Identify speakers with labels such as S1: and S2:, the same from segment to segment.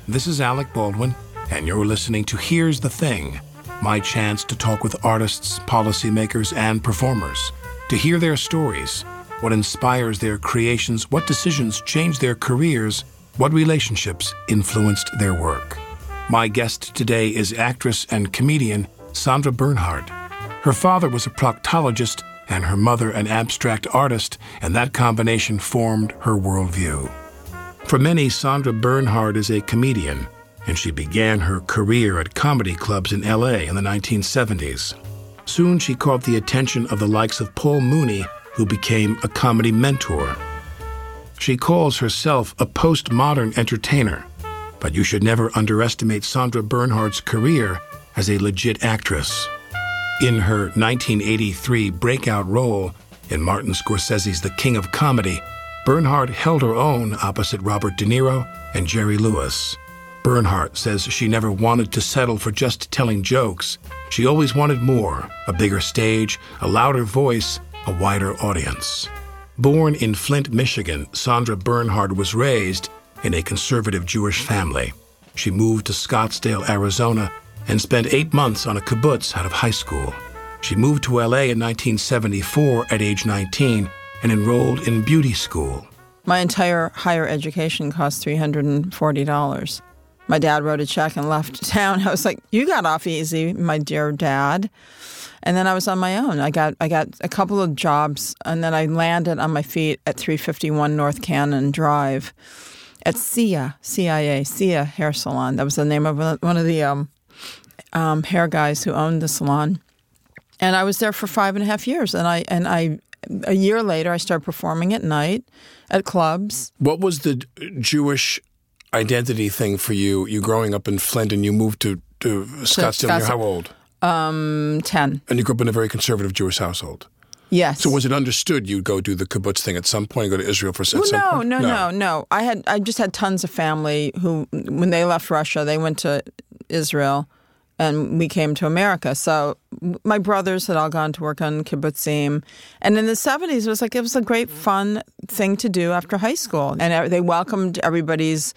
S1: This is Alec Baldwin, and you're listening to Here's the Thing, my chance to talk with artists, policymakers, and performers, to hear their stories, what inspires their creations, what decisions changed their careers, what relationships influenced their work. My guest today is actress and comedian Sandra Bernhard. Her father was a proctologist and her mother an abstract artist, and that combination formed her worldview. For many, Sandra Bernhard is a comedian, and she began her career at comedy clubs in L.A. in the 1970s. Soon she caught the attention of the likes of Paul Mooney, who became a comedy mentor. She calls herself a postmodern entertainer, but you should never underestimate Sandra Bernhard's career as a legit actress. In her 1983 breakout role in Martin Scorsese's The King of Comedy, Bernhard held her own opposite Robert De Niro and Jerry Lewis. Bernhard says she never wanted to settle for just telling jokes. She always wanted more, a bigger stage, a louder voice, a wider audience. Born in Flint, Michigan, Sandra Bernhard was raised in a conservative Jewish family. She moved to Scottsdale, Arizona, and spent 8 months on a kibbutz out of high school. She moved to L.A. in 1974 at age 19 and enrolled in beauty school.
S2: My entire higher education cost $340. My dad wrote a check and left town. I was like, you got off easy, my dear dad. And then I was on my own. I got a couple of jobs, and then I landed on my feet at 351 North Cannon Drive at CIA Hair Salon. That was the name of one of the hair guys who owned the salon. And I was there for 5.5 years. And I a year later, I started performing at night at clubs.
S1: What was the Jewish identity thing for you? You growing up in Flint and you moved to Scottsdale. You're how old?
S2: 10.
S1: And you grew up in a very conservative Jewish household?
S2: Yes.
S1: So was it understood you'd go do the kibbutz thing at some point, go to Israel for some point?
S2: No. I just had tons of family who, when they left Russia, they went to Israel, and we came to America. So my brothers had all gone to work on kibbutzim. And in the 70s, it was a great fun thing to do after high school. And they welcomed everybody's,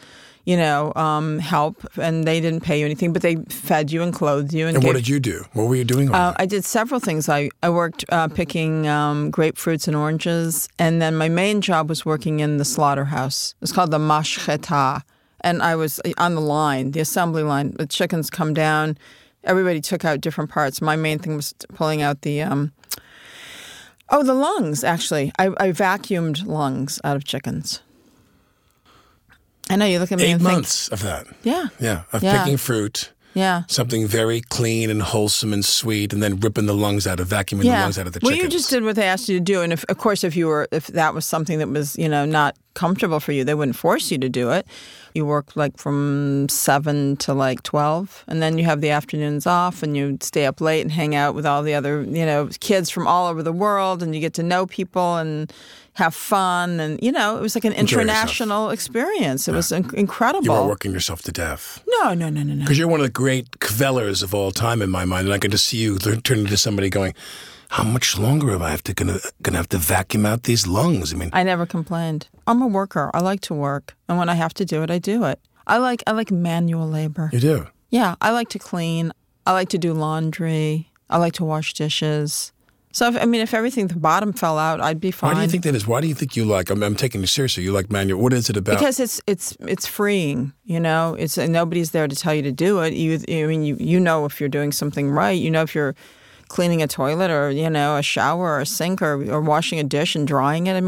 S2: help, and they didn't pay you anything, but they fed you and clothed you.
S1: And what did you do? What were you doing?
S2: I did several things. I worked picking grapefruits and oranges, and then my main job was working in the slaughterhouse. It was called the mashcheta. And I was on the line, the assembly line. The chickens come down. Everybody took out different parts. My main thing was pulling out the lungs, actually. I vacuumed lungs out of chickens. I know, you look at me
S1: 8
S2: and think...
S1: 8 months of that.
S2: Yeah.
S1: Yeah, picking fruit.
S2: Yeah.
S1: Something very clean and wholesome and sweet, and then ripping the lungs out, vacuuming the lungs out of the chickens.
S2: Well, you just did what they asked you to do, and if that was something that was, not comfortable for you, they wouldn't force you to do it. You work from 7 to 12, and then you have the afternoons off, and you stay up late and hang out with all the other, kids from all over the world, and you get to know people and have fun, and it was like an international experience. It was incredible.
S1: You weren't working yourself to death.
S2: No.
S1: Because you're one of the great kvellers of all time in my mind, and I can just see you turn into somebody going, how much longer am I gonna have to vacuum out these lungs?
S2: I never complained. I'm a worker. I like to work, and when I have to do it, I do it. I like manual labor.
S1: You do?
S2: Yeah, I like to clean. I like to do laundry. I like to wash dishes. So, if everything at the bottom fell out, I'd be fine.
S1: Why do you think that is? Why do you think you like? I'm taking you seriously. You like manual. What is it about?
S2: Because it's freeing. It's nobody's there to tell you to do it. You know if you're doing something right. You know if you're cleaning a toilet or a shower or a sink or washing a dish and drying it.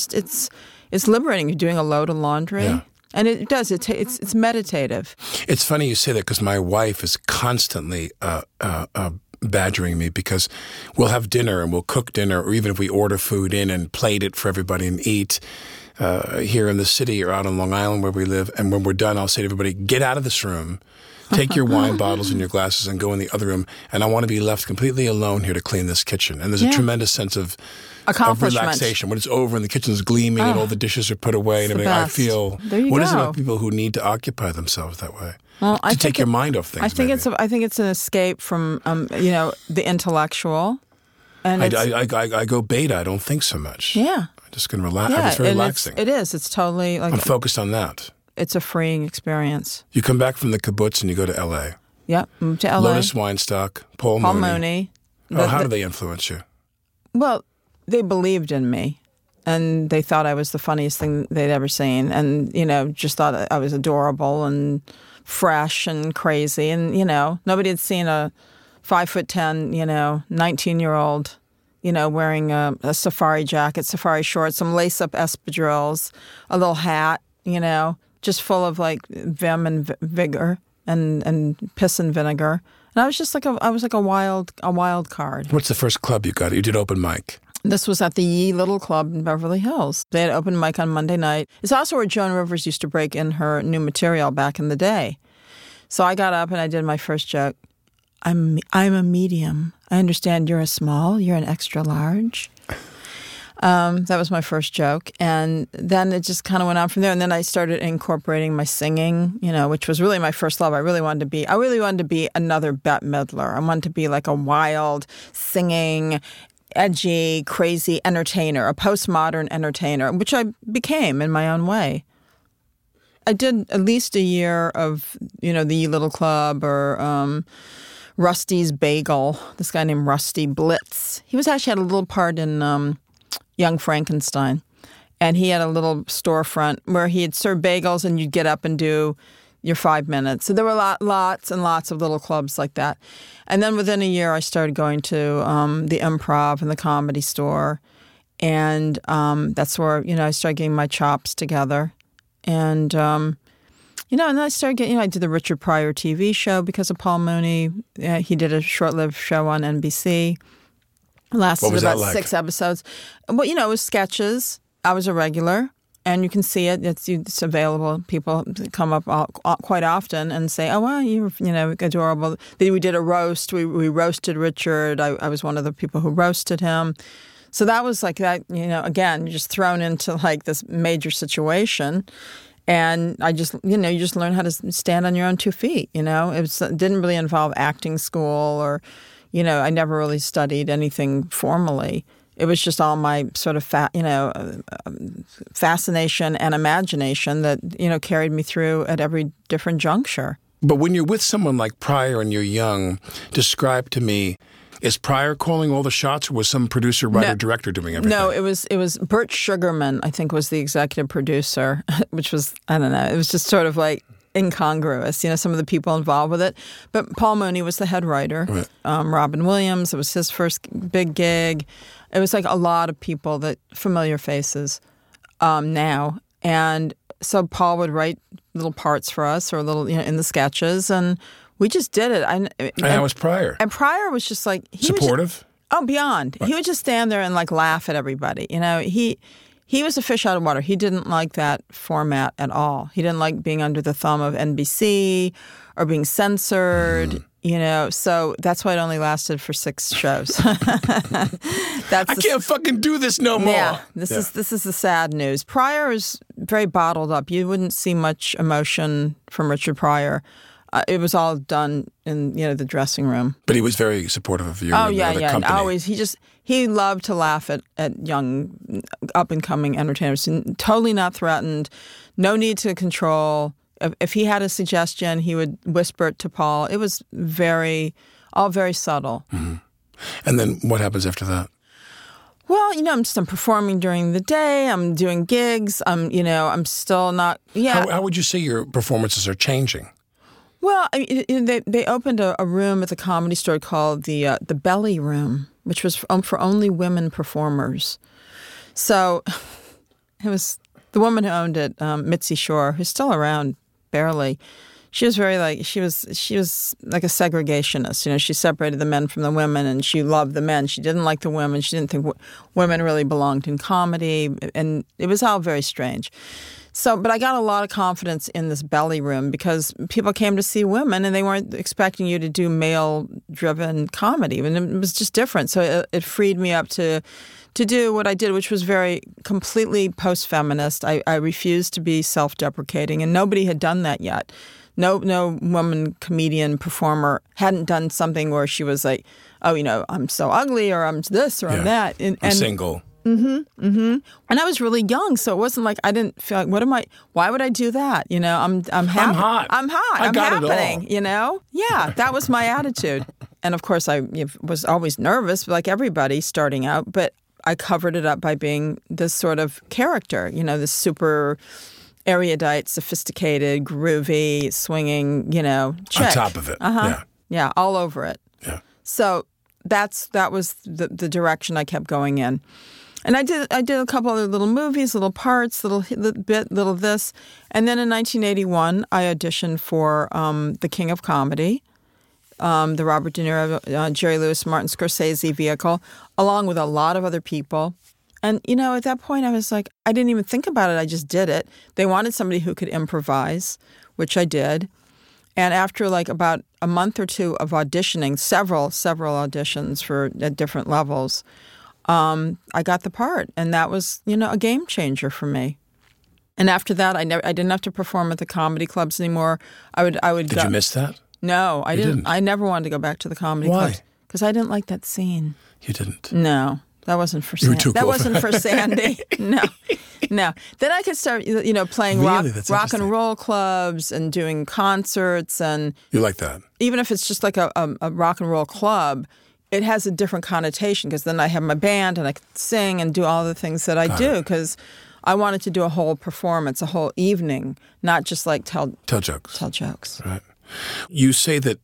S2: It's liberating. You're doing a load of laundry.
S1: Yeah.
S2: And it does. It's meditative.
S1: It's funny you say that because my wife is constantly badgering me because we'll have dinner and we'll cook dinner, or even if we order food in and plate it for everybody and eat here in the city or out on Long Island where we live. And when we're done, I'll say to everybody, get out of this room, take your wine bottles and your glasses and go in the other room. And I want to be left completely alone here to clean this kitchen. And there's a tremendous sense of relaxation. When it's over and the kitchen's gleaming and all the dishes are put away and everything, I feel, what is it about people who need to occupy themselves that way?
S2: Well,
S1: to take your mind off things.
S2: I think it's an escape from the intellectual. And
S1: I go beta. I don't think so much.
S2: Yeah,
S1: I'm just going to relax. It's very relaxing.
S2: It is. It's totally like
S1: I'm focused on that.
S2: it's a freeing experience.
S1: You come back from the kibbutz and you go to L.A.
S2: Yep, moved to L.A.
S1: Lotus Weinstock, Paul
S2: Mooney.
S1: How do they influence you?
S2: Well, they believed in me, and they thought I was the funniest thing they'd ever seen, and, just thought I was adorable and fresh and crazy. And, nobody had seen a 5'10", 19-year-old, wearing a safari jacket, safari shorts, some lace-up espadrilles, a little hat, just full of like vim and vigor and piss and vinegar. And I was just like I was like a wild card.
S1: What's the first club you got? You did open mic.
S2: This was at the Ye Little Club in Beverly Hills. They had open mic on Monday night. It's also where Joan Rivers used to break in her new material back in the day. So I got up and I did my first joke. I'm a medium. I understand you're a small. You're an extra large. That was my first joke. And then it just kind of went on from there. And then I started incorporating my singing, which was really my first love. I really wanted to be another Bette Midler. I wanted to be like a wild, singing, edgy, crazy entertainer, a postmodern entertainer, which I became in my own way. I did at least a year of, the Ye Little Club or Rusty's Bagel, this guy named Rusty Blitz. He actually had a little part in Young Frankenstein. And he had a little storefront where he had served bagels and you'd get up and do your 5 minutes. So there were lots and lots of little clubs like that. And then within a year, I started going to the Improv and the Comedy Store. And that's where, I started getting my chops together. And, and then I started getting, I did the Richard Pryor TV show because of Paul Mooney. He did a short-lived show on NBC. Lasted about 6 episodes. Well, it was sketches. I was a regular, and you can see it. It's available. People come up quite often and say, "Oh, wow, you're adorable." We did a roast. We roasted Richard. I was one of the people who roasted him. So that was like that. Again, you're just thrown into like this major situation, and I just you just learn how to stand on your own 2 feet. It didn't really involve acting school or. I never really studied anything formally. It was just all my sort of fascination and imagination that, carried me through at every different juncture.
S1: But when you're with someone like Pryor and you're young, describe to me, is Pryor calling all the shots or was some producer, writer, director doing everything?
S2: No, it was Burt Sugarman, I think, was the executive producer, which was, I don't know, it was just sort of like, incongruous, some of the people involved with it. But Paul Mooney was the head writer.
S1: Right.
S2: Robin Williams, it was his first big gig. It was like a lot of people, that familiar faces now. And so Paul would write little parts for us or little, in the sketches. And we just did it. And
S1: how was Pryor?
S2: And Pryor was just like...
S1: Supportive?
S2: Beyond. Right. He would just stand there and like laugh at everybody. He was a fish out of water. He didn't like that format at all. He didn't like being under the thumb of NBC or being censored, So that's why it only lasted for 6 shows. I
S1: can't fucking do this no more.
S2: Yeah, this is the sad news. Pryor is very bottled up. You wouldn't see much emotion from Richard Pryor. It was all done in the dressing room.
S1: But he was very supportive of you.
S2: Oh
S1: and the company.
S2: And always he loved to laugh at young up and coming entertainers. Totally not threatened. No need to control. If he had a suggestion, he would whisper it to Paul. It was all very subtle.
S1: Mm-hmm. And then what happens after that?
S2: Well, I'm performing during the day. I'm doing gigs. I'm still not. Yeah.
S1: How would you say your performances are changing?
S2: Well, they opened a room at the Comedy Store called the Belly Room, which was for only women performers. So it was the woman who owned it, Mitzi Shore, who's still around barely. She was she was like a segregationist. She separated the men from the women, and she loved the men. She didn't like the women. She didn't think women really belonged in comedy, and it was all very strange. So, but I got a lot of confidence in this Belly Room because people came to see women and they weren't expecting you to do male-driven comedy. And it was just different. So it freed me up to do what I did, which was very completely post-feminist. I refused to be self-deprecating, and nobody had done that yet. No woman comedian performer hadn't done something where she was like, oh, I'm so ugly or I'm this or I'm that.
S1: I'm single.
S2: And I was really young, so it wasn't like I didn't feel like, why would I do that? You know, I'm
S1: hot.
S2: I'm hot.
S1: I
S2: I'm
S1: got it
S2: happening,
S1: all.
S2: you know? Yeah, that was my attitude. And of course, I was always nervous, like everybody starting out, but I covered it up by being this sort of character, you know, this super erudite, sophisticated, groovy, swinging, you know, chick.
S1: On top of it. Yeah.
S2: Yeah, all over it.
S1: Yeah.
S2: So that was the direction I kept going in. And I did a couple other little movies, little parts, little this. And then in 1981, I auditioned for The King of Comedy, the Robert De Niro, Jerry Lewis, Martin Scorsese vehicle, along with a lot of other people. And, you know, at that point, I was like, I didn't even think about it. I just did it. They wanted somebody who could improvise, which I did. And after like about a month or two of auditioning, several auditions at different levels, I got the part. And that was, you know, a game changer for me. And after that, I didn't have to perform at the comedy clubs anymore. I would.
S1: Did you miss that?
S2: No, I didn't.
S1: didn't?
S2: I never wanted to go back to the comedy
S1: Why?
S2: clubs because I didn't like that scene.
S1: You didn't.
S2: No, that wasn't for
S1: You were
S2: Sandy.
S1: too
S2: That
S1: cool for
S2: wasn't for Sandy. No. Then I could start, you know, playing
S1: Really? That's
S2: rock
S1: interesting.
S2: and roll clubs and doing concerts, and
S1: You like that?
S2: even if it's just like a rock and roll club, it has a different connotation because then I have my band and I can sing and do all the things that I do because I wanted to do a whole performance, a whole evening, not just like tell
S1: jokes.
S2: Tell jokes.
S1: Right. You say that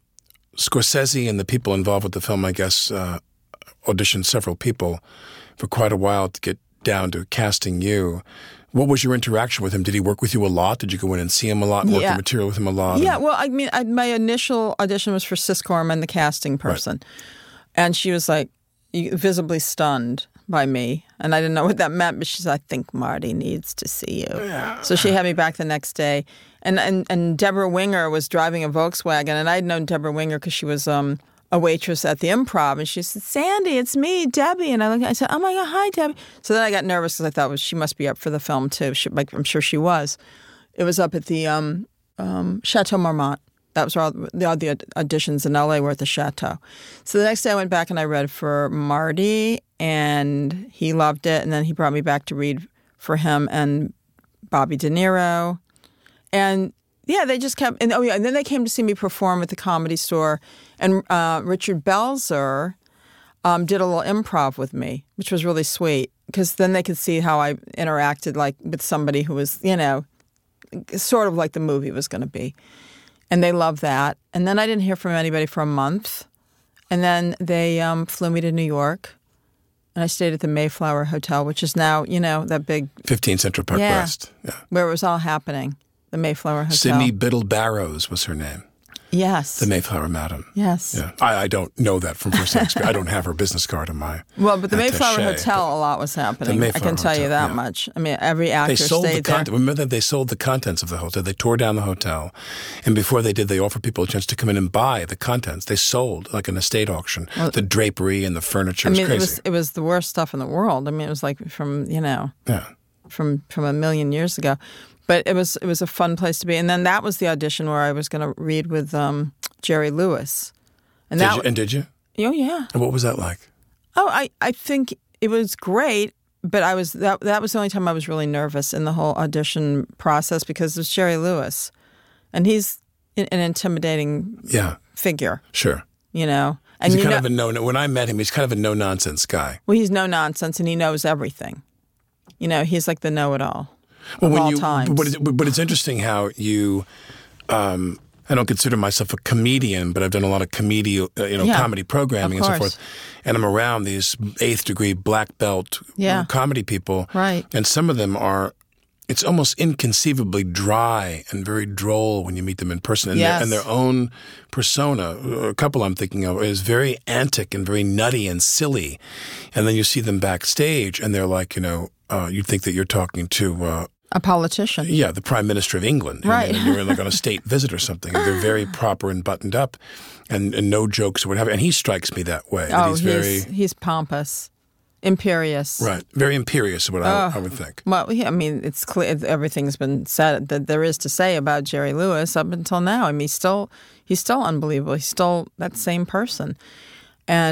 S1: Scorsese and the people involved with the film, I guess, auditioned several people for quite a while to get down to casting you. What was your interaction with him? Did he work with you a lot? Did you go in and see him a lot and work the material with him a lot?
S2: Yeah, well, I mean, my initial audition was for Sis Corman, the casting person. Right. And she was like visibly stunned by me. And I didn't know what that meant, but she said, I think Marty needs to see you. Yeah. So she had me back the next day. And Deborah Winger was driving a Volkswagen, and I'd known Deborah Winger because she was a waitress at the Improv, and she said, Sandy, it's me, Debbie. And I said, oh my God, hi, Debbie. So then I got nervous because I thought she must be up for the film too. I'm sure she was. It was up at the Chateau Marmont. That was all the auditions in LA were at the Chateau. So the next day I went back and I read for Marty, and he loved it. And then he brought me back to read for him and Bobby De Niro. And yeah, they just kept, and then they came to see me perform at the Comedy Store, and Richard Belzer did a little improv with me, which was really sweet because then they could see how I interacted like with somebody who was, you know, sort of like the movie was going to be, and they loved that. And then I didn't hear from anybody for a month, and then they flew me to New York, and I stayed at the Mayflower Hotel, which is now, you know, that big
S1: 15 Central Park West,
S2: where it was all happening. The Mayflower Hotel.
S1: Sydney Biddle Barrows was her name.
S2: Yes.
S1: The Mayflower Madam.
S2: Yes.
S1: Yeah. I don't know that from first-hand experience. I don't have her business card in my
S2: Well, but the
S1: attaché,
S2: Mayflower Hotel, a lot was happening. I can tell you that much. I mean, every actor stayed there.
S1: Remember that they sold the contents of the hotel. They tore down the hotel. And before they did, they offered people a chance to come in and buy the contents. They sold, like an estate auction, the drapery and the furniture. It was crazy.
S2: It was the worst stuff in the world. I mean, it was like from, you know, from a million years ago. But it was a fun place to be. And then that was the audition where I was going to read with Jerry Lewis. And
S1: did you?
S2: Oh, yeah.
S1: And what was that like?
S2: Oh, I think it was great, but that was the only time I was really nervous in the whole audition process because it was Jerry Lewis. And he's an intimidating figure.
S1: Sure.
S2: You know? And
S1: he's kind of a when I met him, he's kind of a no-nonsense guy.
S2: Well, he's no-nonsense, and he knows everything. You know, he's like the know-it-all.
S1: Well,
S2: all times.
S1: But it's interesting how you. I don't consider myself a comedian, but I've done a lot of comedy programming and so forth. And I'm around these 8th degree black belt comedy people,
S2: right?
S1: And some of them are. It's almost inconceivably dry and very droll when you meet them in person, and their own persona. A couple I'm thinking of is very antic and very nutty and silly, and then you see them backstage, and they're like, you think that you're talking to.
S2: A politician.
S1: Yeah, the Prime Minister of England.
S2: Right.
S1: And you're like on a state visit or something. And they're very proper and buttoned up and no jokes or whatever. And he strikes me that way.
S2: Oh,
S1: he's
S2: pompous, imperious.
S1: Right. Very imperious is what I would think.
S2: Well, I mean, it's clear everything's been said that there is to say about Jerry Lewis up until now. I mean, he's still unbelievable. He's still that same person. And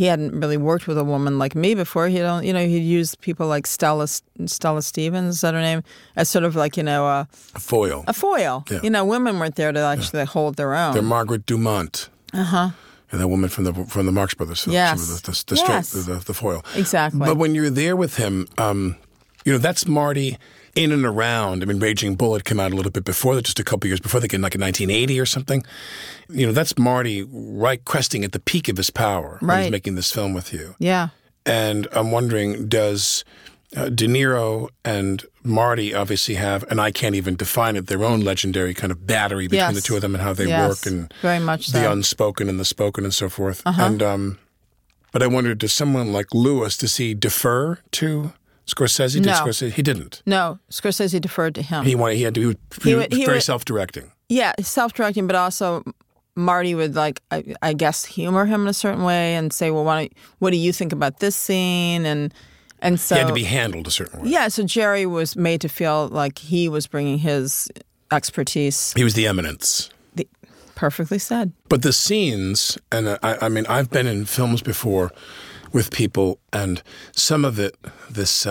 S2: he hadn't really worked with a woman like me before. He'd used people like Stella Stevens, is that her name, as sort of like,
S1: a foil.
S2: A foil.
S1: Yeah.
S2: Women weren't there to actually hold their own.
S1: They're Margaret Dumont.
S2: Uh-huh.
S1: And that woman from the Marx Brothers film.
S2: Yes.
S1: She was the foil.
S2: Exactly.
S1: But when you're there with him, that's Marty in and around. I mean, Raging Bull came out a little bit before that, just a couple years before, like in 1980 or something. That's Marty right cresting at the peak of his power when he's making this film with you.
S2: Yeah.
S1: And I'm wondering, does De Niro and Marty obviously have, and I can't even define it, their own legendary kind of battery between the two of them and how they work, and
S2: very much
S1: the
S2: so.
S1: unspoken and the spoken and so forth.
S2: Uh-huh.
S1: And but I wondered, does someone like Lewis, does he defer to Scorsese?
S2: No.
S1: Scorsese? He didn't.
S2: No, Scorsese deferred to him.
S1: He was very self-directing.
S2: Yeah, self-directing, but also Marty would, I guess, humor him in a certain way and say, well, what do you think about this scene? And so
S1: he had to be handled a certain way.
S2: Yeah, so Jerry was made to feel like he was bringing his expertise.
S1: He was the eminence.
S2: Perfectly said.
S1: But the scenes, and I mean, I've been in films before with people, and some of it, this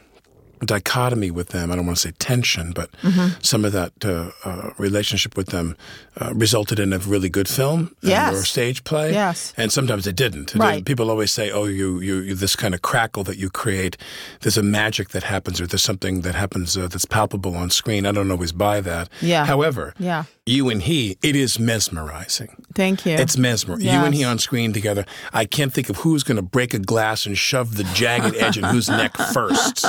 S1: dichotomy with them, I don't want to say tension, but some of that relationship with them resulted in a really good film or stage play.
S2: Yes.
S1: And sometimes it didn't.
S2: Right.
S1: People always say, oh, you this kind of crackle that you create, there's a magic that happens, or there's something that happens that's palpable on screen. I don't always buy that.
S2: Yeah.
S1: However, you and he, it is mesmerizing.
S2: Thank you.
S1: It's mesmerizing.
S2: Yes.
S1: You and he on screen together. I can't think of who's going to break a glass and shove the jagged edge in whose neck first.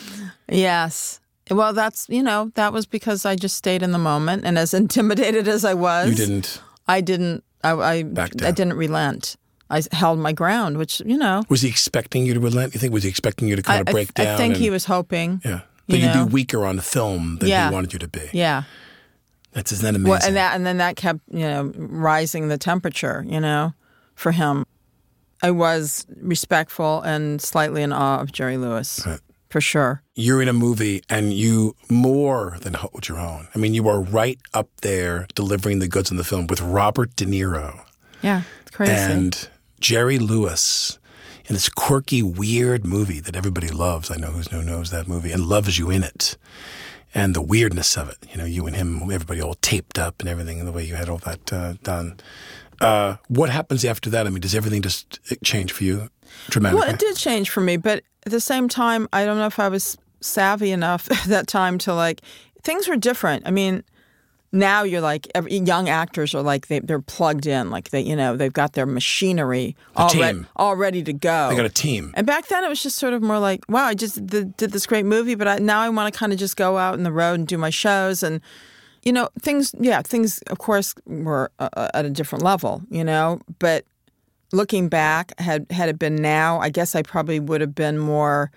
S2: Yes. Well, that was because I just stayed in the moment, and as intimidated as I was,
S1: you didn't.
S2: I didn't. I
S1: back down.
S2: I didn't relent. I held my ground, which
S1: Was he expecting you to relent? You think was he expecting you to kind of break down?
S2: I think he was hoping.
S1: Yeah, that you'd be weaker on film than he wanted you to be.
S2: Yeah.
S1: Isn't that amazing?
S2: Well, and then that kept rising the temperature. For him, I was respectful and slightly in awe of Jerry Lewis.
S1: Right.
S2: For sure.
S1: You're in a movie and you more than hold your own. I mean, you are right up there delivering the goods in the film with Robert De Niro.
S2: Yeah, it's crazy.
S1: And Jerry Lewis in this quirky, weird movie that everybody loves. I know who knows that movie and loves you in it. And the weirdness of it. You and him, everybody all taped up and everything, and the way you had all that done. What happens after that? I mean, does everything just change for you dramatically?
S2: Well, it did change for me, but at the same time, I don't know if I was savvy enough at that time to things were different. I mean, now you're young actors are they're plugged in, they've got their machinery all ready to go.
S1: They got a team.
S2: And back then it was just sort of more like, wow, I just did this great movie, but now I want to kind of just go out on the road and do my shows and. Things of course were at a different level, but looking back, had it been now, I guess I probably would have been more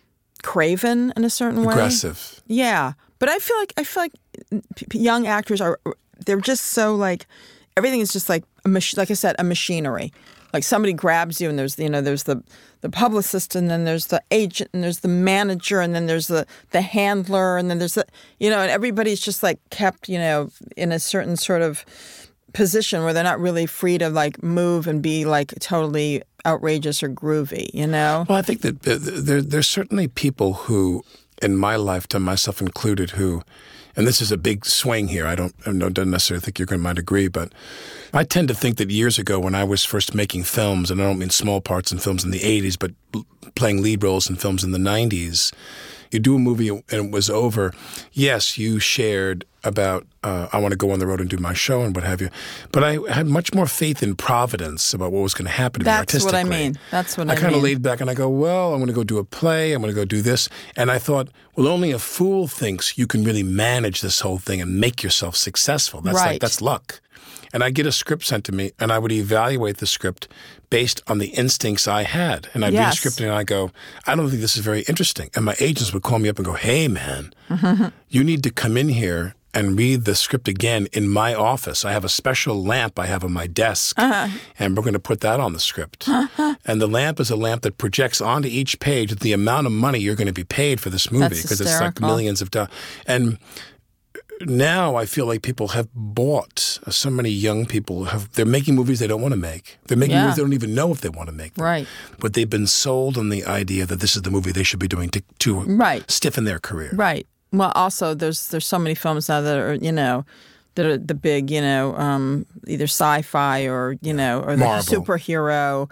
S2: craven in a certain way.
S1: Aggressive.
S2: Yeah. But I feel like young actors they're just so everything is just like I said, a machinery. Like somebody grabs you and there's the publicist and then there's the agent and there's the manager and then there's the handler and then there's and everybody's just kept, in a certain sort of position where they're not really free to move and be totally outrageous or groovy, Well,
S1: I think that there's certainly people who, in my lifetime, myself included, who, and this is a big swing here. I don't necessarily think you might agree, but I tend to think that years ago when I was first making films, and I don't mean small parts in films in the 80s, but playing lead roles in films in the 90s, you do a movie and it was over. Yes, you shared about, I want to go on the road and do my show and what have you. But I had much more faith in Providence about what was going to happen to me artistically.
S2: That's what I mean. That's what I mean.
S1: I kind of laid back and I go, well, I'm going to go do a play. I'm going to go do this. And I thought, well, only a fool thinks you can really manage this whole thing and make yourself successful. That's that's luck. And I'd get a script sent to me, and I would evaluate the script based on the instincts I had. And I'd read the script, and I go, I don't think this is very interesting. And my agents would call me up and go, hey, man, you need to come in here and read the script again in my office. I have a special lamp I have on my desk, and we're going to put that on the script. And the lamp is a lamp that projects onto each page the amount of money you're going to be paid for this movie, because it's like millions of dollars. And now I feel like people have bought, so many young people they're making movies they don't want to make. They're making movies they don't even know if they want to make them.
S2: Right.
S1: But they've been sold on the idea that this is the movie they should be doing to stiffen their career.
S2: Right. Well, also there's so many films now that are, that are the big, either sci-fi or, or the
S1: Marvel.
S2: Superhero.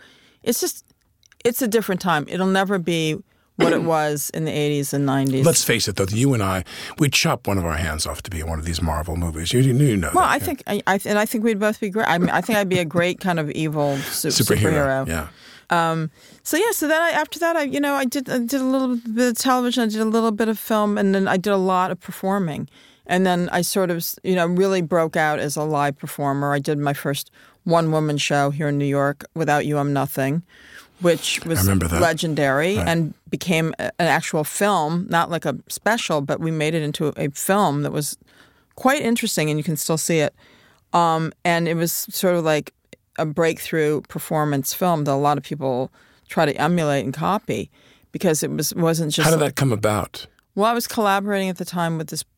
S2: It's a different time. It'll never be what it was in the 80s and 90s.
S1: Let's face it, though, you and I, we'd chop one of our hands off to be in one of these Marvel movies. You know that.
S2: Well, I think I think we'd both be great. I mean, I think I'd be a great kind of evil superhero.
S1: Yeah.
S2: So then after that, I did a little bit of television, I did a little bit of film, and then I did a lot of performing. And then I sort of, really broke out as a live performer. I did my first one-woman show here in New York, Without You, I'm Nothing, which was legendary and became an actual film, not like a special, but we made it into a film that was quite interesting, and you can still see it. And it was sort of like a breakthrough performance film that a lot of people try to emulate and copy because it wasn't just...
S1: How did that come about?
S2: Well, I was collaborating at the time with this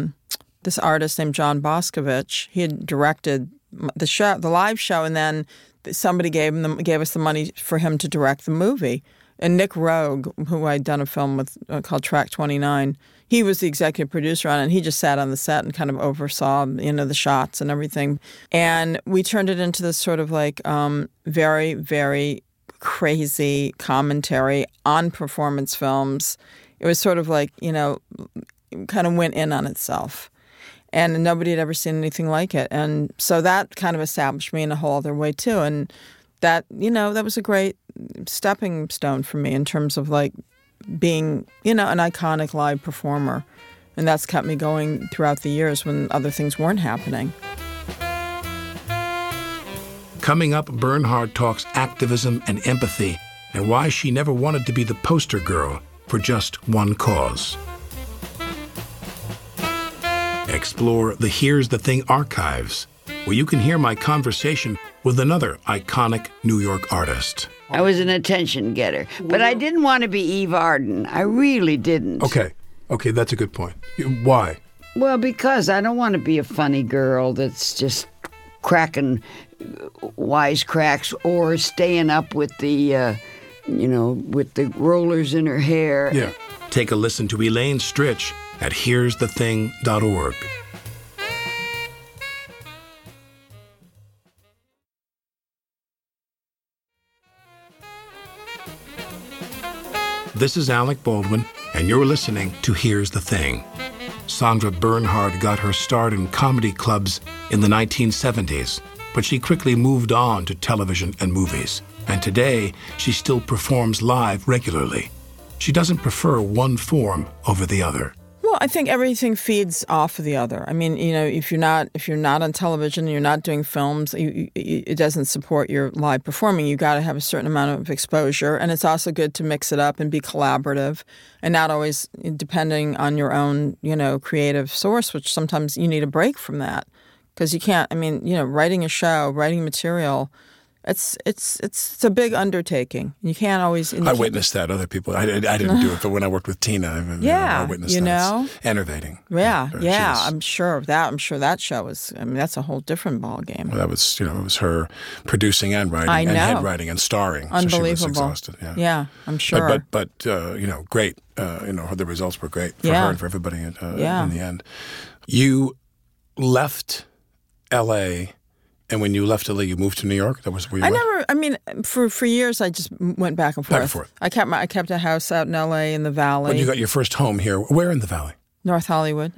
S2: artist named John Boscovich. He had directed the live show, and then somebody gave us the money for him to direct the movie. And Nick Rogue, who I'd done a film with called Track 29, he was the executive producer on it, and he just sat on the set and kind of oversaw, the shots and everything. And we turned it into this sort of like very, very crazy commentary on performance films. It was sort of like, kind of went in on itself. And nobody had ever seen anything like it. And so that kind of established me in a whole other way, too. And that, that was a great stepping stone for me in terms of, like, being, an iconic live performer. And that's kept me going throughout the years when other things weren't happening.
S1: Coming up, Bernhard talks activism and empathy and why she never wanted to be the poster girl for just one cause. Explore the Here's the Thing archives, where you can hear my conversation with another iconic New York artist.
S3: I was an attention getter, but I didn't want to be Eve Arden. I really didn't.
S1: Okay, that's a good point. Why?
S3: Well, because I don't want to be a funny girl that's just cracking wisecracks or staying up with the, with the rollers in her hair.
S1: Yeah. Take a listen to Elaine Stritch at here'sthething.org. This is Alec Baldwin, and you're listening to Here's the Thing. Sandra Bernhard got her start in comedy clubs in the 1970s, but she quickly moved on to television and movies. And today, she still performs live regularly. She doesn't prefer one form over the other.
S2: Well, I think everything feeds off of the other. I mean, if you're not on television, you're not doing films, it doesn't support your live performing. You got to have a certain amount of exposure, and it's also good to mix it up and be collaborative, and not always depending on your own, creative source. Which sometimes you need a break from that because you can't. I mean, writing a show, writing material. It's a big undertaking. You can't always.
S1: I witnessed that. Other people. I didn't do it, but when I worked with Tina, I witnessed that. It's enervating.
S2: Yeah. I'm sure that show was. I mean, that's a whole different ballgame.
S1: Well, that was it was her producing and writing and head writing and starring.
S2: Unbelievable.
S1: So she was exhausted.
S2: Yeah, I'm sure.
S1: But great. The results were great for her and for everybody in the end. You left L.A. And when you left LA, you moved to New York? That was where you went?
S2: For years, I just went back and forth.
S1: Back and forth.
S2: I kept a house out in LA in the Valley.
S1: When you got your first home here, where in the Valley?
S2: North Hollywood.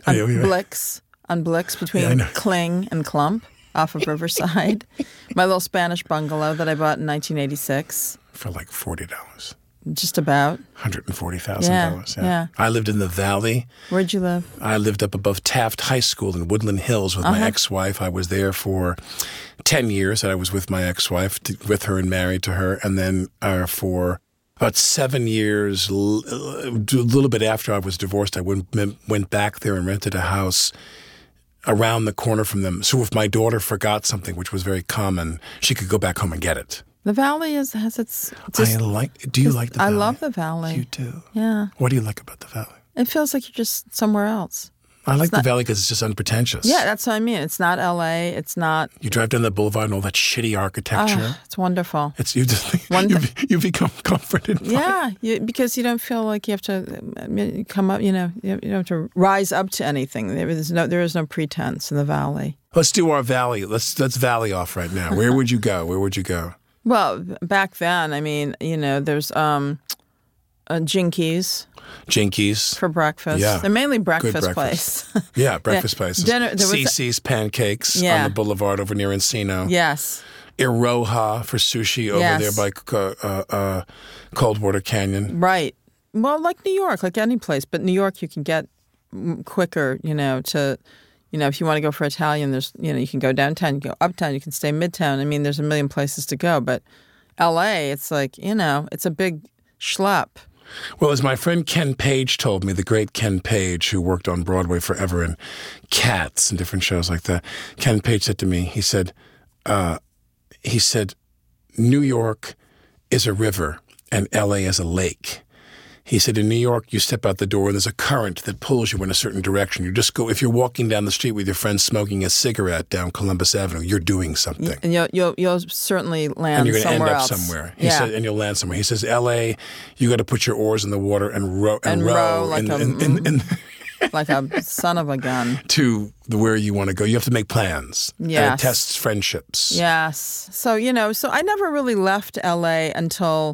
S2: On Blix, between Kling and Klump, off of Riverside. My little Spanish bungalow that I bought in 1986.
S1: For like $40.
S2: Just about.
S1: $140,000.
S2: Yeah.
S1: I lived in the Valley.
S2: Where'd you live?
S1: I lived up above Taft High School in Woodland Hills with my ex-wife. I was there for 10 years. I was with my ex-wife, with her and married to her. And then for about 7 years, a little bit after I was divorced, I went back there and rented a house around the corner from them. So if my daughter forgot something, which was very common, she could go back home and get it.
S2: The Valley has its...
S1: Do you like the Valley?
S2: I love the Valley.
S1: You do?
S2: Yeah.
S1: What do you like about the Valley?
S2: It feels like you're just somewhere else.
S1: I like the Valley because it's just unpretentious.
S2: Yeah, that's what I mean. It's not L.A. It's not.
S1: You drive down the boulevard and all that shitty architecture.
S2: It's wonderful.
S1: It's you become comforted.
S2: Because you don't feel like you have to come up. You don't have to rise up to anything. There is no pretense in the Valley.
S1: Let's do our Valley. Let's Valley off right now. Where would you go? Where would you go?
S2: Well, back then, I mean, there's Jinkies.
S1: Jinkies.
S2: For breakfast.
S1: Yeah.
S2: They're mainly breakfast place.
S1: Yeah, breakfast places. Cece's Pancakes on the boulevard over near Encino.
S2: Yes.
S1: Iroha for sushi over there by Coldwater Canyon.
S2: Right. Well, like New York, like any place. But New York you can get quicker, to... if you want to go for Italian, there's, you can go downtown, you can go uptown, you can stay midtown. I mean, there's a million places to go. But L.A., it's like, it's a big schlep.
S1: Well, as my friend Ken Page told me, the great Ken Page, who worked on Broadway forever in Cats and different shows like that, Ken Page said to me, he said, New York is a river and L.A. is a lake. He said, in New York, you step out the door, there's a current that pulls you in a certain direction. You just go, if you're walking down the street with your friends smoking a cigarette down Columbus Avenue, you're doing something.
S2: And you'll certainly land somewhere else.
S1: And you're going to end up
S2: else.
S1: somewhere. He said, and you'll land somewhere. He says, L.A., you got to put your oars in the water and row
S2: like like a son of a gun.
S1: To where you want to go. You have to make plans.
S2: Yes.
S1: And it tests friendships.
S2: Yes. So, so I never really left L.A. until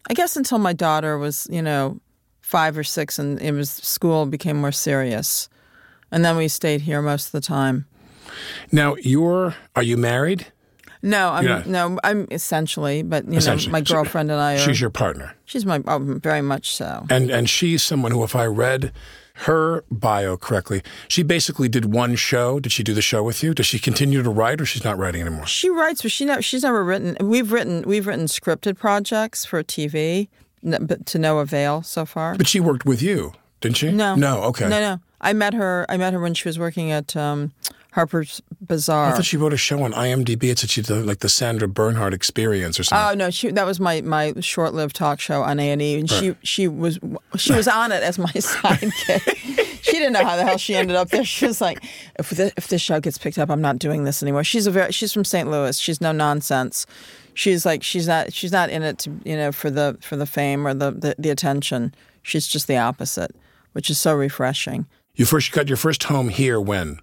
S2: my daughter was, 5 or 6 and school became more serious. And then we stayed here most of the time.
S1: Now, are you married?
S2: No, I'm essentially, but my girlfriend and I are.
S1: She's your partner.
S2: She's very much so.
S1: And she's someone who, if I read her bio correctly, she basically did one show. Did she do the show with you? Does she continue to write, or she's not writing anymore?
S2: She writes, but she's never written. We've written scripted projects for TV, but to no avail so far.
S1: But she worked with you, didn't she?
S2: No.
S1: Okay.
S2: No. I met her when she was working at Harper's Bazaar.
S1: I thought she wrote a show on IMDb. It said she did like the Sandra Bernhard Experience or something.
S2: Oh no, that was my short-lived talk show on A&E, and right. she was on it as my sidekick. She didn't know how the hell she ended up there. She was like, if this show gets picked up, I'm not doing this anymore. She's from St. Louis. She's no nonsense. She's like she's not in it to for the fame or the attention. She's just the opposite, which is so refreshing.
S1: You got your first home here when?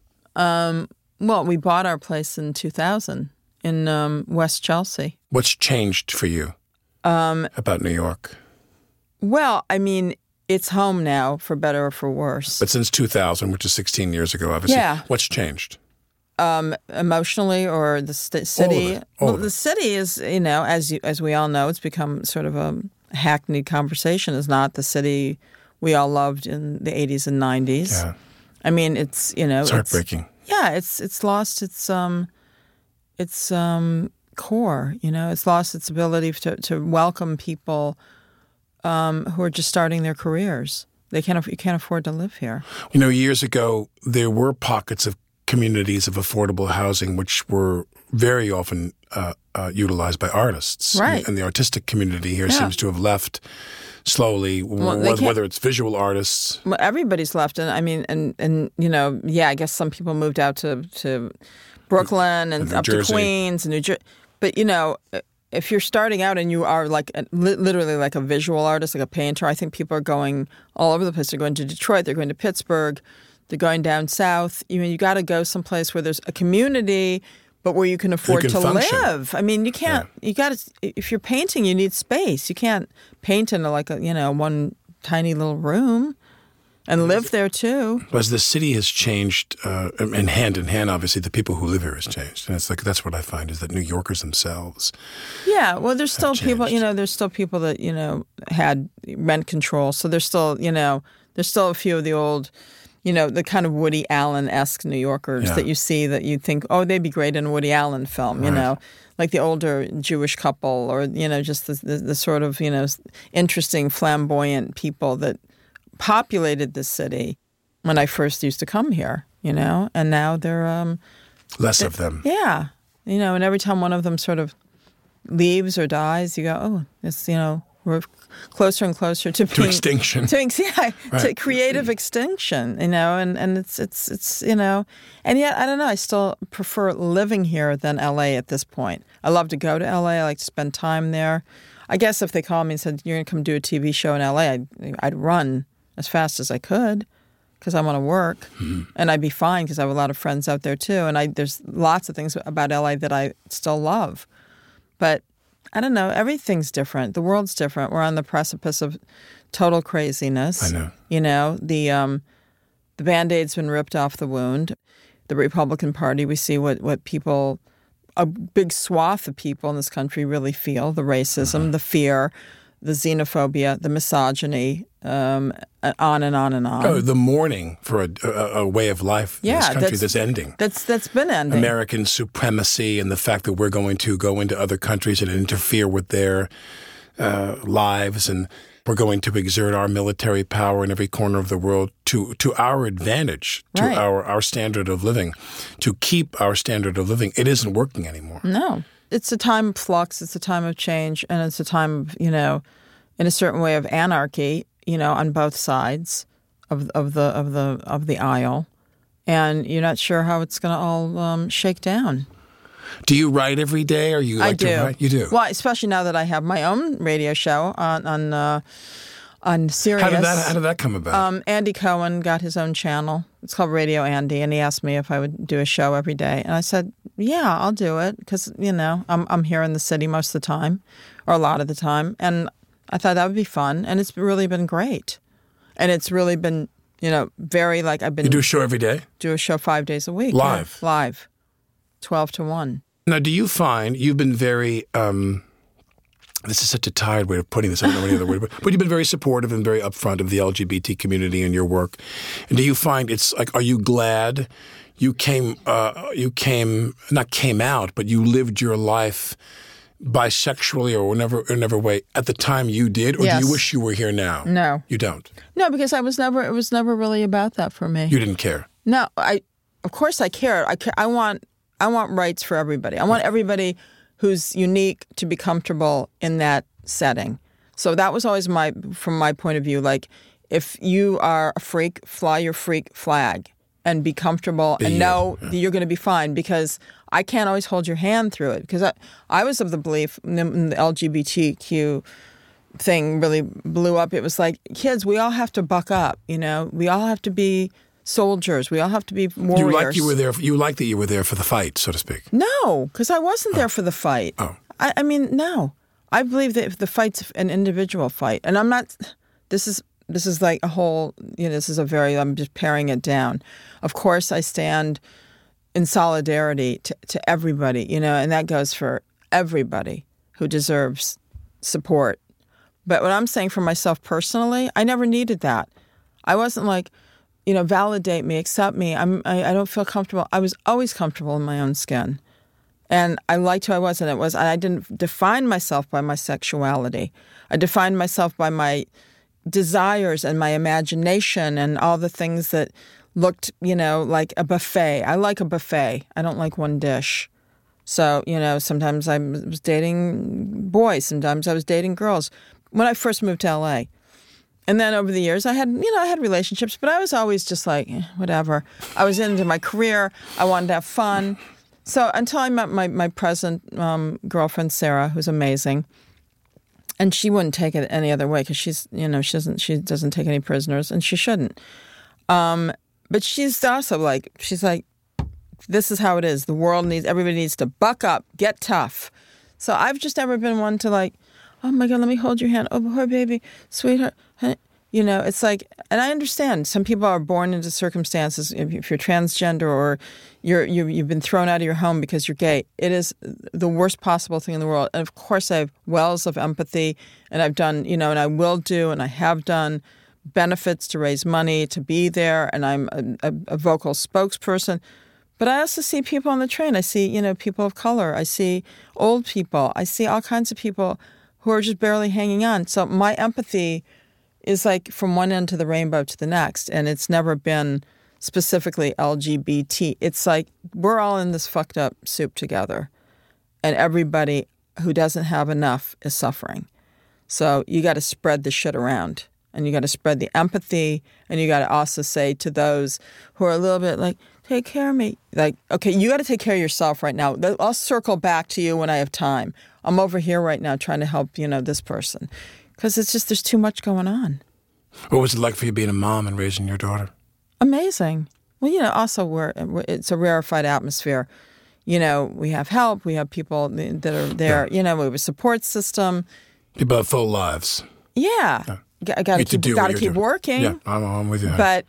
S2: Well, we bought our place in 2000 in West Chelsea.
S1: What's changed for you about New York?
S2: Well, I mean, it's home now, for better or for worse.
S1: But since 2000, which is 16 years ago, obviously, what's changed?
S2: Emotionally, or the city?
S1: All of it.
S2: The city is, as we all know, it's become sort of a hackneyed conversation. Is not the city we all loved in the 80s and 90s.
S1: Yeah.
S2: I mean, it's
S1: heartbreaking.
S2: It's lost its core. It's lost its ability to welcome people who are just starting their careers. You can't afford to live here.
S1: Years ago there were pockets of communities of affordable housing which were very often utilized by artists.
S2: Right.
S1: And the artistic community here seems to have left slowly, whether it's visual artists.
S2: Well, everybody's left. And I mean, I guess some people moved out to Brooklyn and up to Queens and New Jersey. But, if you're starting out and you are like literally like a visual artist, like a painter, I think people are going all over the place. They're going to Detroit. They're going to Pittsburgh. They're going down south. You got to go someplace where there's a community, but where you can afford to
S1: function.
S2: live. I mean, you can't. Yeah. You got to. If you're painting, you need space. You can't paint in one tiny little room and live there too.
S1: As the city has changed, and hand in hand, obviously, the people who live here has changed, and it's like that's what I find is that New Yorkers themselves.
S2: Yeah, well, there's still people. There's still people that had rent control. So there's still there's still a few of the old. The kind of Woody Allen-esque New Yorkers that you see that you think, oh, they'd be great in a Woody Allen film, like the older Jewish couple or, just the sort of, interesting, flamboyant people that populated this city when I first used to come here, and now they're...
S1: less of them.
S2: Yeah. And every time one of them sort of leaves or dies, you go, oh, it's, We're closer and closer to being,
S1: extinction.
S2: To creative extinction, and it's and yet I don't know. I still prefer living here than LA at this point. I love to go to LA. I like to spend time there. I guess if they called me and said you're going to come do a TV show in LA, I'd run as fast as I could because I want to work, and I'd be fine because I have a lot of friends out there too. And there's lots of things about LA that I still love, but. I don't know. Everything's different. The world's different. We're on the precipice of total craziness.
S1: I know.
S2: The Band-Aid's been ripped off the wound. The Republican Party, we see what people, a big swath of people in this country really feel, the racism, the fear, the xenophobia, the misogyny, on and on and on.
S1: Oh, the mourning for a way of life in this country that's ending.
S2: That's been ending.
S1: American supremacy and the fact that we're going to go into other countries and interfere with their lives, and we're going to exert our military power in every corner of the world to our advantage, to our standard of living, to keep our standard of living. It isn't working anymore.
S2: No. It's a time of flux. It's a time of change, and it's a time of, in a certain way of anarchy, on both sides of the aisle, and you're not sure how it's going to all shake down.
S1: Do you write every day, or you like to write? You do.
S2: Well, especially now that I have my own radio show on Sirius.
S1: How did that come about?
S2: Andy Cohen got his own channel. It's called Radio Andy, and he asked me if I would do a show every day, and I said, "Yeah, I'll do it," because I'm here in the city most of the time, or a lot of the time, and I thought that would be fun, and it's really been great, and it's really been very I've been.
S1: You do a show every day?
S2: Do a show 5 days a week.
S1: Live.
S2: Yeah, live, 12 to 1.
S1: Now, do you find you've been very? This is such a tired way of putting this. I don't know any other way, but you've been very supportive and very upfront of the LGBT community in your work. And do you find it's are you glad you not came out, but you lived your life bisexually or whatever way at the time you did, or
S2: Yes.
S1: do you wish you were here now?
S2: No.
S1: You don't?
S2: No, because it was never really about that for me.
S1: You didn't care?
S2: No, of course I care. I want rights for everybody. I want everybody who's unique to be comfortable in that setting. So that was always from my point of view, if you are a freak, fly your freak flag and be comfortable and know that you're going to be fine, because I can't always hold your hand through it, because I was of the belief when the LGBTQ thing really blew up, it was like, kids, we all have to buck up, we all have to be soldiers. We all have to be warriors.
S1: You like that you were there for the fight, so to speak.
S2: No, because I wasn't there for the fight.
S1: Oh.
S2: I mean, no. I believe that if the fight's an individual fight, and I'm not, this is like a whole, I'm just paring it down. Of course, I stand in solidarity to everybody, and that goes for everybody who deserves support. But what I'm saying for myself personally, I never needed that. I wasn't like, validate me, accept me. I don't feel comfortable. I was always comfortable in my own skin. And I liked who I was, and I didn't define myself by my sexuality. I defined myself by my desires and my imagination and all the things that looked, like a buffet. I like a buffet. I don't like one dish. So, sometimes I was dating boys, sometimes I was dating girls. When I first moved to L.A., and then over the years, I had relationships, but I was always just like, whatever. I was into my career. I wanted to have fun. So until I met my present girlfriend, Sarah, who's amazing, and she wouldn't take it any other way because she doesn't take any prisoners, and she shouldn't. But she's also she's like, this is how it is. Everybody needs to buck up, get tough. So I've just never been one to oh my God, let me hold your hand. Oh, poor baby, sweetheart. It's like, and I understand some people are born into circumstances, if you're transgender or you've been thrown out of your home because you're gay, it is the worst possible thing in the world. And of course I have wells of empathy, and I've done, and I will do, and I have done benefits to raise money, to be there, and I'm a vocal spokesperson. But I also see people on the train. I see, people of color. I see old people. I see all kinds of people who are just barely hanging on. So my empathy is from one end to the rainbow to the next, and it's never been specifically LGBT. It's we're all in this fucked up soup together, and everybody who doesn't have enough is suffering. So you got to spread the shit around. And you got to spread the empathy. And you got to also say to those who are a little bit like, take care of me. Like, okay, you got to take care of yourself right now. I'll circle back to you when I have time. I'm over here right now trying to help, this person. Because it's just, there's too much going on.
S1: What was it like for you being a mom and raising your daughter?
S2: Amazing. Well, also it's a rarefied atmosphere. We have help. We have people that are there.
S1: Yeah.
S2: We have a support system.
S1: People have full lives.
S2: Yeah. I got to keep working.
S1: Yeah, I'm with you.
S2: But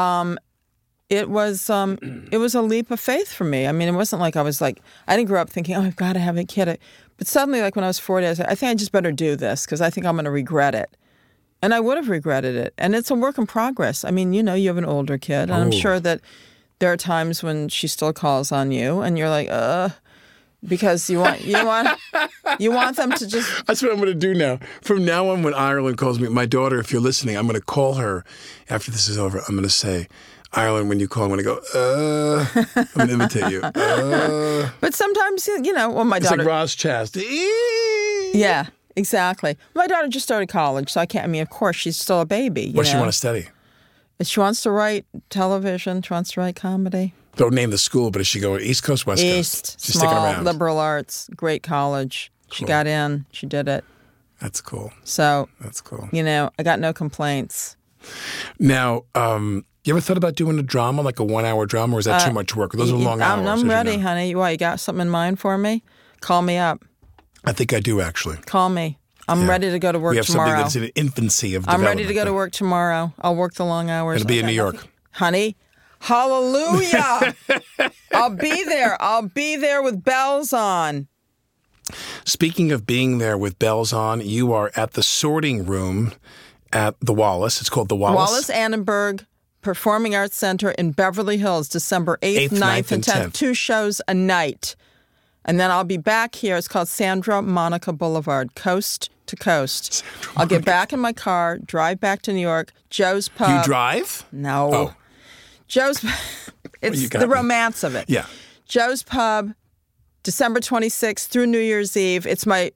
S2: it was a leap of faith for me. I mean, it wasn't like I was like, I didn't grow up thinking, oh, I've got to have a kid. But suddenly, like when I was 40, I was like, I think I just better do this because I think I'm going to regret it. And I would have regretted it. And it's a work in progress. I mean, you have an older kid. And I'm sure that there are times when she still calls on you and you're like, because you want them to just...
S1: That's what I'm going to do now. From now on, when Ireland calls me, my daughter, if you're listening, I'm going to call her after this is over. I'm going to say, Ireland, when you call, I'm going to go, I'm going to imitate you.
S2: But sometimes, my daughter...
S1: It's like Roz Chast.
S2: Yeah, exactly. My daughter just started college, so of course, she's still a baby.
S1: What does she want to study?
S2: She wants to write television. She wants to write comedy.
S1: Don't name the school, but is she going East Coast, West Coast?
S2: East,
S1: She's
S2: small,
S1: sticking around.
S2: liberal arts, great college. She got in. She did it.
S1: That's cool.
S2: So,
S1: that's cool.
S2: I got no complaints.
S1: Now, you ever thought about doing a drama, like a 1-hour drama, or is that too much work? Those are long hours.
S2: I'm ready, honey. Why, you got something in mind for me? Call me up.
S1: I think I do, actually.
S2: Call me. I'm ready to go to work tomorrow.
S1: We have something that's in the infancy of development.
S2: I'm ready to go to work tomorrow. I'll work the long hours.
S1: It'll be in New York.
S2: Honey, hallelujah. I'll be there. I'll be there with bells on.
S1: Speaking of being there with bells on, you are at the sorting room at the Wallace. It's called the Wallace.
S2: Wallace Annenberg Performing Arts Center in Beverly Hills, December 8th, 9th, and 10th. 2 shows a night. And then I'll be back here. It's called Sandra Monica Boulevard, coast to coast. I'll get back in my car, drive back to New York. Joe's Pub.
S1: You drive?
S2: No.
S1: Oh.
S2: Joe's it's the romance of it.
S1: Yeah.
S2: Joe's Pub, December 26th through New Year's Eve. It's my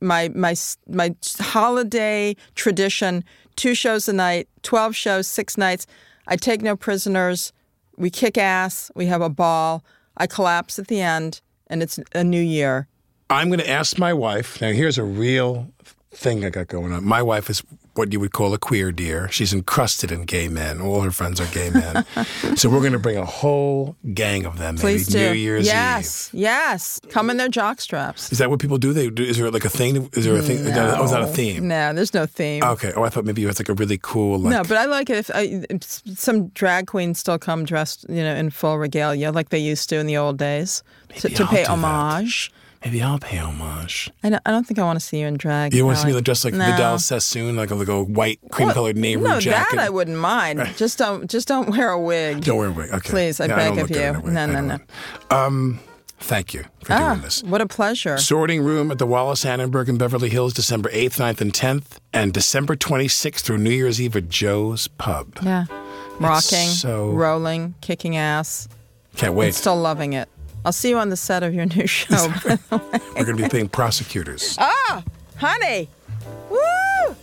S2: holiday tradition. 2 shows a night, 12 shows, 6 nights. I take no prisoners. We kick ass. We have a ball. I collapse at the end, and it's a new year.
S1: I'm going to ask my wife. Now, here's a real thing I got going on. My wife is what you would call a queer deer. She's encrusted in gay men. All her friends are gay men. So we're going to bring a whole gang of them.
S2: Please do.
S1: New Year's Eve.
S2: Yes. Come in their jock straps.
S1: Is that what people do? Is there like a thing? Is there a thing?
S2: No.
S1: Oh, is that a theme?
S2: No, there's no theme.
S1: Okay. Oh, I thought maybe you had like a really cool...
S2: No, but I like it if some drag queens still come dressed, in full regalia like they used to in the old days to pay homage.
S1: That. Maybe I'll pay homage.
S2: I don't think I want to see you in drag.
S1: You want to see me dressed like Vidal Sassoon, like a white cream-colored Nehru jacket?
S2: No, that I wouldn't mind. Right. Just don't wear a wig.
S1: Don't wear a wig. Okay.
S2: Please, I beg of you. No.
S1: Thank you for doing this.
S2: What a pleasure.
S1: Sorting Room at the Wallace Annenberg in Beverly Hills, December 8th, 9th, and 10th, and December 26th through New Year's Eve at Joe's Pub.
S2: Yeah. Rocking, rolling, kicking ass.
S1: Can't wait.
S2: I'm still loving it. I'll see you on the set of your new show, by the way.
S1: We're going to be playing prosecutors.
S2: Ah, honey. Woo!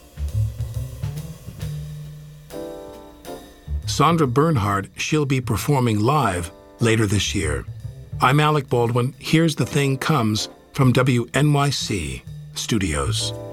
S1: Sandra Bernhard, she'll be performing live later this year. I'm Alec Baldwin. Here's the Thing comes from WNYC Studios.